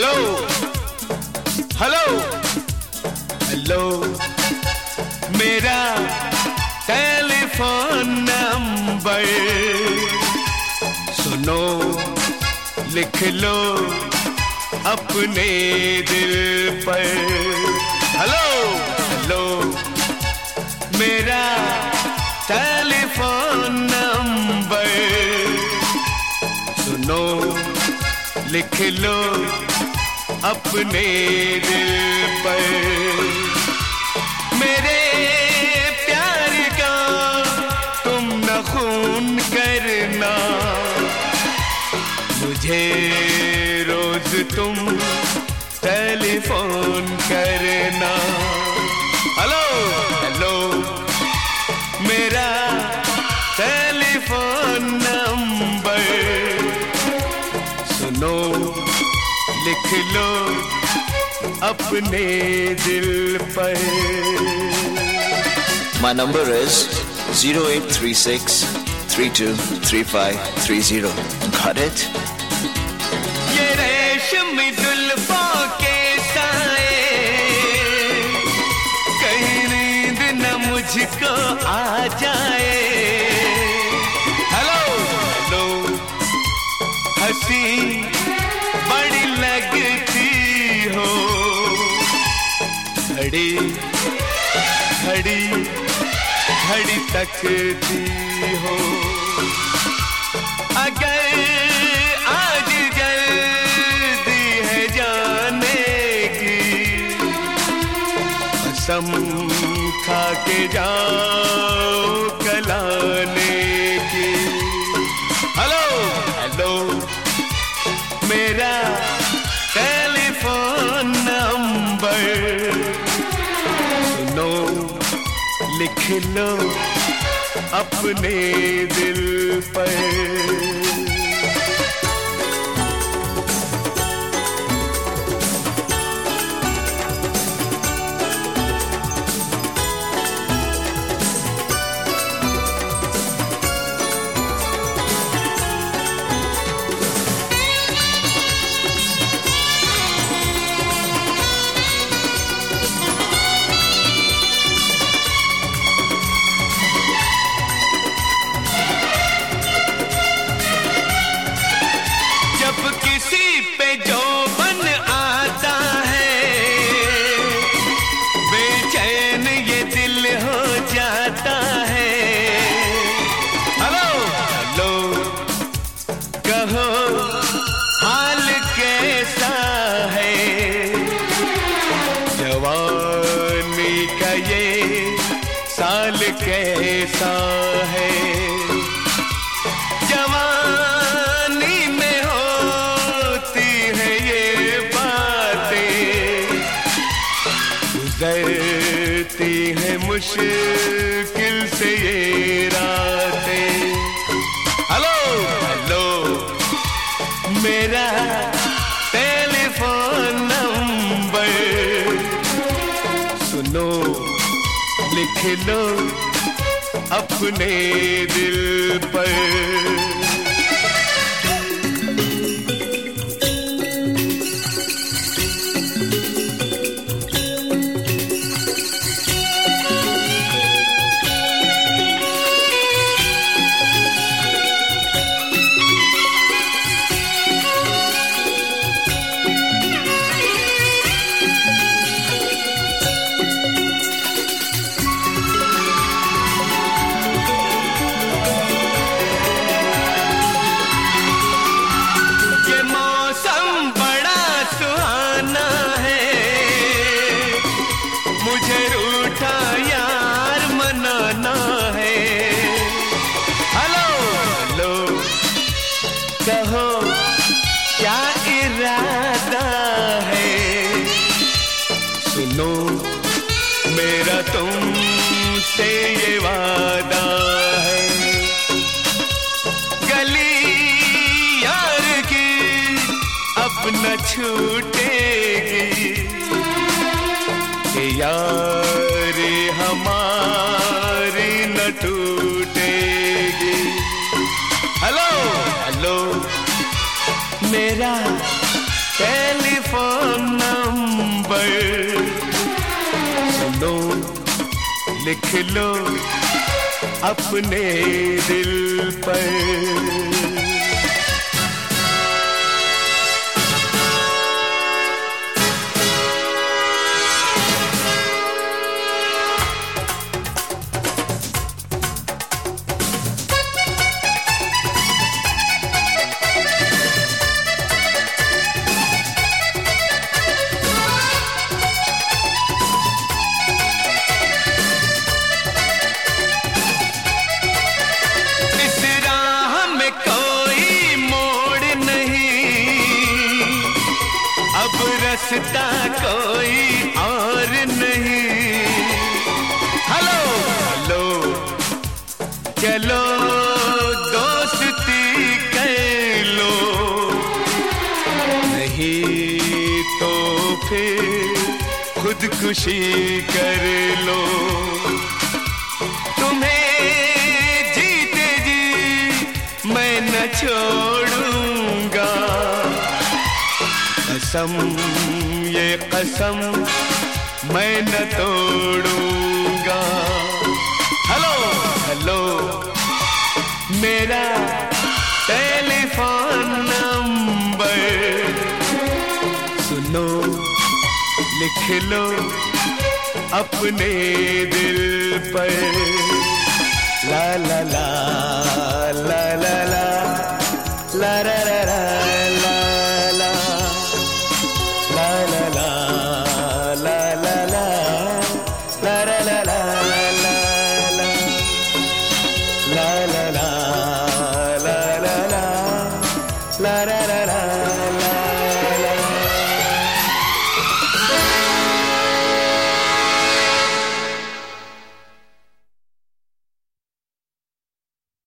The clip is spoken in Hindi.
हेलो हेलो हेलो मेरा टेलीफोन नंबर सुनो, लिख लो अपने दिल पर। हेलो हेलो मेरा टेलीफोन नंबर सुनो, लिख लो अपने दिल पर। मेरे प्यार का तुम न खून करना, मुझे रोज तुम टेलीफोन करना। हेलो हेलो मेरा टेलीफोन नंबर सुनो, लिख लो अपने दिल पर। My number is 0836 323530. Got it? ये रेशमी जुल्फों के साए, कहीं नींद न मुझको आ जाए। हेलो हेलो हंसी बड़ी लगती हो, घड़ी घड़ी घड़ी तकती हो। अगर आज जल्दी है जाने की, कसम खा के जाओ कलाने की। हेलो हेलो मेरा टेलीफोन नंबर सुनो, लिख लो अपने दिल पर। किसी पे जो बन आता है, बेचैन ये दिल हो जाता है। हेलो हेलो कहो हाल कैसा है, जवानी का ये साल कैसा है। जवानी में गुजरती है मुश्किल से ये रातें। हेलो हेलो मेरा टेलीफोन नंबर सुनो, लिख लो अपने दिल पर। मुझे रूठा यार मनाना है। हेलो हेलो कहो क्या इरादा है, सुनो मेरा तुमसे ये वादा है। गली यार की अब न छूटेगी, यारी हमारी न टूटेगी। हेलो हेलो मेरा टेलीफोन लिख लो अपने दिल पर। रास्ता कोई और नहीं। हेलो हेलो चलो दोस्ती कर लो, नहीं तो फिर खुदकुशी कर लो। तुम्हें जीते जी मैं न छोड़ूंगा, कसम ये कसम मैं न तोड़ूंगा। हेलो हेलो मेरा टेलीफोन नंबर सुनो, लिख लो अपने दिल पर। ला ला ला ला